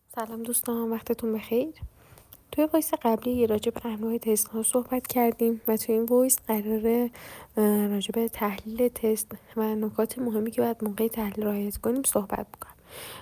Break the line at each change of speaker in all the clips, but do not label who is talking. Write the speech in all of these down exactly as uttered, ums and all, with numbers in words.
سلام دوستان، وقتتون بخیر. توی وایس قبلی راجع به انواع تست ها صحبت کردیم و توی این وایس قراره اه، راجع به تحلیل تست و نکات مهمی که باید موقع تحلیل رعایت کنیم صحبت بکنم.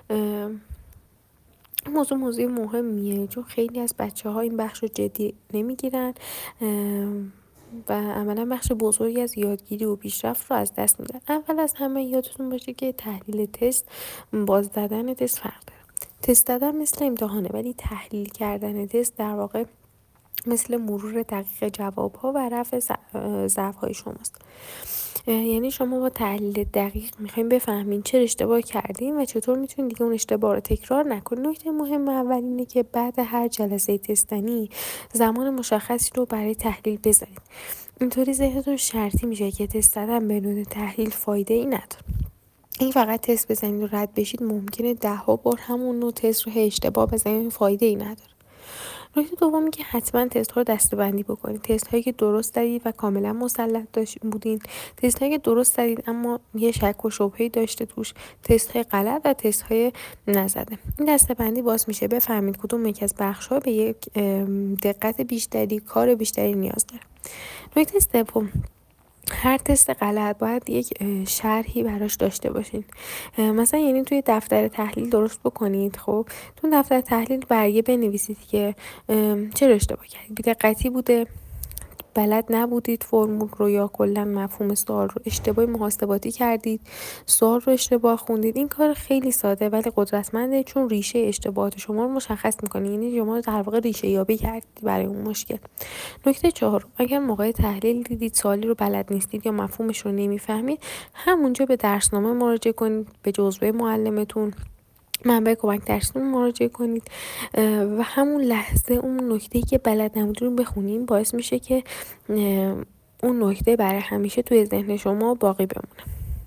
این موضوع موضوع مهمیه چون خیلی از بچه ها این بخش رو جدی نمیگیرن و عملا بخش بزرگی از یادگیری و پیشرفت رو از دست میدن. اول از همه یادتون باشه که تحلیل تست باز زدن تست فرق داره. تست دادن مثل امتحانه، ولی تحلیل کردن تست در واقع مثل مرور دقیق جواب‌ها و رفع ضعف‌های شماست. یعنی شما با تحلیل دقیق میخوایم بفهمین چه اشتباه کردین و چطور میتونین دیگه اون اشتباه رو تکرار نکنین. نکته مهم اول اینه که بعد هر جلسه تستنی زمان مشخصی رو برای تحلیل بذارید. اینطوری ذهنتون شرطی میشه که تست دادن بدون تحلیل فایده ای نداره. این فقط تست بزنید و رد بشید ممکنه ده ها بار همون نوع تست رو اشتباه بزنید، فایده ای نداره. نکته دومی که حتما تست ها رو دسته‌بندی بکنید. تست هایی که درست زدید و کاملا مسلط داشت بودین، تست هایی که درست زدید اما یه شک و شبهه‌ای داشته توش، تست های غلط و تست های نزده. این دسته‌بندی باعث میشه بفهمید کدوم یک از بخش ها به یک دقت بیشتری، کار بیشتری نیاز داره. نکته سوم، هر تست غلط باید یک شرحی براش داشته باشین. مثلا یعنی توی دفتر تحلیل درست بکنید، خب تو دفتر تحلیل برگه بنویسید که چرا اشتباه کردید، بی‌دقتی بوده، بلد نبودید فرمول رو یا کلا مفهوم سوال رو اشتباه محاسباتی کردید، سوال رو اشتباه خوندید. این کار خیلی ساده ولی قدرتمنده چون ریشه اشتباهات شما رو مشخص میکنه. یعنی شما در واقع ریشه یابی کردید برای اون مشکل. نکته چهارم، اگر موقع تحلیل دیدید سوالی رو بلد نیستید یا مفهومش رو نمیفهمید، همونجا به درسنامه مراجعه کنید، به جزوه معلمتون، منبع کمک درسی مراجعه کنید و همون لحظه اون نکته‌ای که بلد نبودید رو بخونیم. باعث میشه که اون نکته برای همیشه توی ذهن شما باقی بمونه.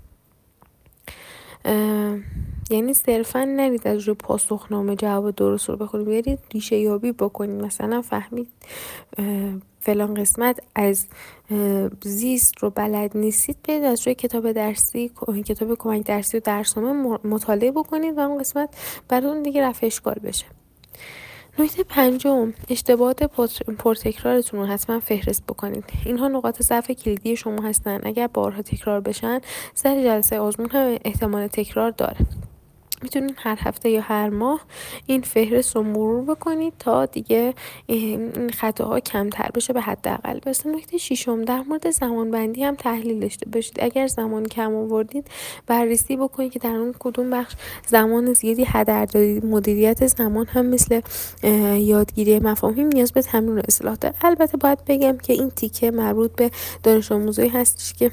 یعنی صرفا نرید از روی پاسخنامه جواب درست رو بخونید، برید ریشه یابی بکنید. مثلا فهمید فلان قسمت از زیست رو بلد نیستید، برید از روی کتاب درسی، کتاب کمک درسی و درسنامه مطالعه بکنید و اون قسمت براتون دیگه رفع اشکال بشه. نکته پنجم، اشتباهات پرتکرارتون رو حتما فهرست بکنید. اینها نقاط ضعف کلیدی شما هستن. اگر بارها تکرار بشن، سر جلسه آزمون هم احتمال تکرار داره. میتونید هر هفته یا هر ماه این فهرست رو مرور بکنید تا دیگه این خطاها کمتر بشه، به حداقل برسه. نکته ششم، در مورد زمان بندی هم تحلیل داشته باشید. اگر زمان کم آوردید بررسی بکنید که در اون کدوم بخش زمان زیادی هدر دادید. مدیریت زمان هم مثل یادگیری مفاهیم نیاز به تمرین و اصلاح داره. البته باید بگم که این تیکه مربوط به دانش آموزایی هستش که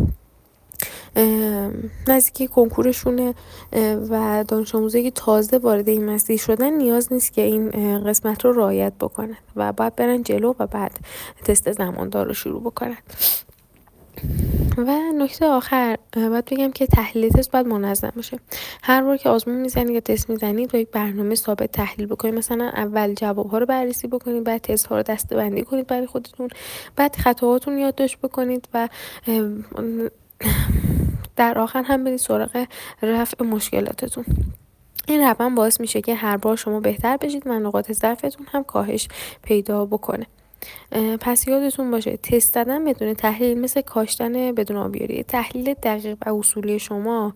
نزدیک کنکورشونه و دانش آموزایی که تازه وارد این مسیر شدن نیاز نیست که این قسمت رو رعایت بکنن و باید برن جلو و بعد تست زماندار رو شروع بکنن. و نکته آخر باید بگم که تحلیل تست باید منظم باشه. هر بار که آزمون میزنید یا تست میزنید با یک برنامه ثابت تحلیل بکنید. مثلا اول جواب ها رو بررسی بکنید، بعد تست ها رو دسته‌بندی کنید برای خودتون، بعد خطاهاتون یادداشت بکنید و در آخر هم برید سراغ رفع مشکلاتتون. این روند باعث میشه که هر بار شما بهتر بشید و نقاط ضعفتون هم کاهش پیدا بکنه. پس یادتون باشه تست دادن بدون تحلیل مثل کاشتن بدون آبیاری. تحلیل دقیق و اصولی شما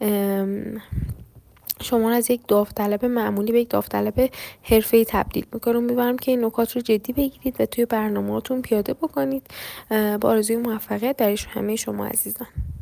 شما رو از یک داوطلب معمولی به یک داوطلب حرفه‌ای تبدیل میکنه. امیدوارم که این نکات رو جدی بگیرید و توی برنامه‌هاتون پیاده بکنید. با آرزوی موفقیت برای همه شما عزیزان.